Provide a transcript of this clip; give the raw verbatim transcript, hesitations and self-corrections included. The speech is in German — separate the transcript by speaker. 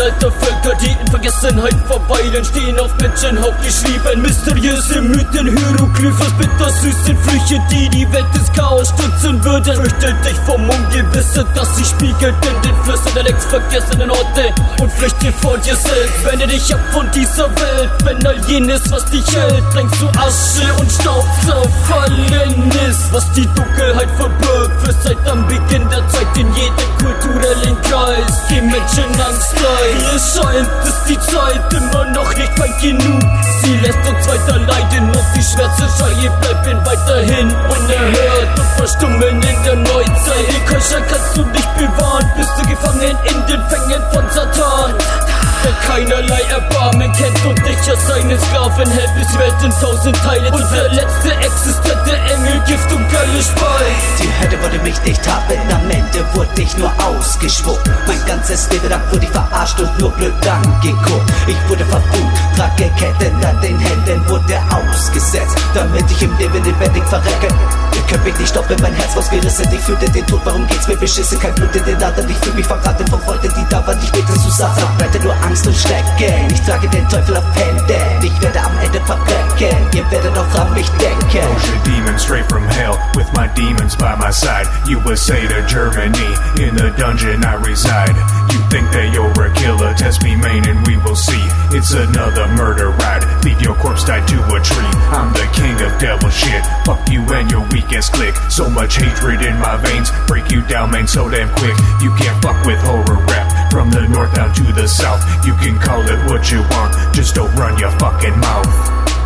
Speaker 1: alter Völker, die in Vergessenheit verweilen, stehen auf Menschenhaut geschrieben. Mysteriöse Mythen, Hieroglyphen, bittersüße Flüche, die die Welt des Chaos stürzen würden. Fürchte dich vom Ungewisse, das sich spiegelt in den Flüssen der längst vergessenen Orte, und flüchte vor dir selbst. Wende dich ab von dieser Welt, wenn all jenes, was dich hält, längst zu Asche und Staub zerfallen ist. Was die Dunkelheit verbirgt, für seit am Beginn der Zeit in jedem kulturellen Kreis die Menschenangst leid. Mir scheint, ist die Zeit immer noch nicht weit genug. Sie lässt uns weiter leiden und die schwarze Schreie bleiben weiterhin unerhört und verstummen in der Neuzeit. Den Kölscher kannst du nicht bewahren, bist du gefangen in den Fängen von Satan, der keinerlei Erbarmen kennt und dich als seinen Sklaven hält, bis die Welt in tausend Teile. Unser letzte existente Engel, Gift und Gölle speist.
Speaker 2: Die Hölle wollte mich nicht haben, am Ende wurde ich nur ausgespuckt. Mein ganzes Leben lang wurde ich verarscht und nur blöd angeguckt. Ich wurde verflucht, trage Ketten an den Händen, wurde ausgesetzt, damit ich im Leben lebendig verrecke. Ihr könnt mich nicht stoppen, mein Herz rausgerissen, ich fühlte den Tod, warum geht's mir beschissen? Kein Blut in den Adern, ich fühl mich verraten von Freunden, die da waren, ich bete zu Satan. Verbreite nur Angst und Schrecken, ich trage den Teufel auf Händen, ich werde am Ende verbrechen, ihr werdet auch an mich denken.
Speaker 3: Ocean demon straight from hell, with my demons by my side. U S A to Germany, in the dungeon I reside. You think that you're a killer, test me main and we will see. It's another murder ride, leave your corpse tied to a tree. I'm the king of devil shit, fuck you and your weak ass clique. So much hatred in my veins, break you down man so damn quick. You can't fuck with horror rap, from the north down to the south. You can call it what you want, just don't run your fucking mouth.